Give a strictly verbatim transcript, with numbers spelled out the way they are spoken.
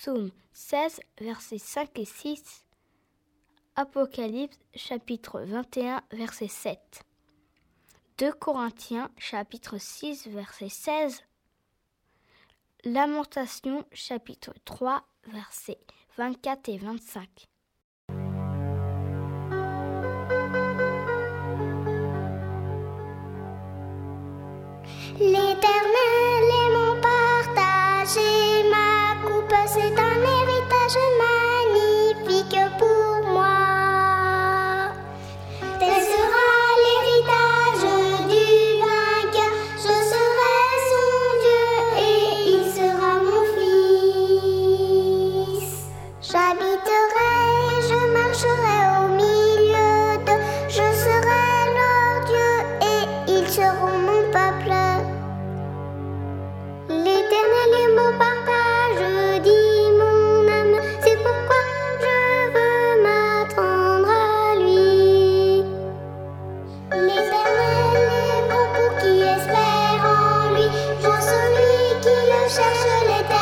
Psaume seize, versets cinq et six. Apocalypse, chapitre vingt et un, verset sept. deux Corinthiens, chapitre six, verset seize. Lamentation, chapitre trois, versets vingt-quatre et vingt-cinq. L'Éternel est mon partage et ma coupe, c'est un héritage magnifique pour moi. Tel sera l'héritage du vainqueur, je serai son Dieu et il sera mon fils. J'habiterai, je marcherai au milieu d'eux, je serai leur Dieu et ils seront mon peuple. L'Éternel est mon partage, dit mon âme, c'est pourquoi je veux m'attendre à lui. L'Éternel est bon pour qui espère en lui, pour celui qui le cherche, l'Éternel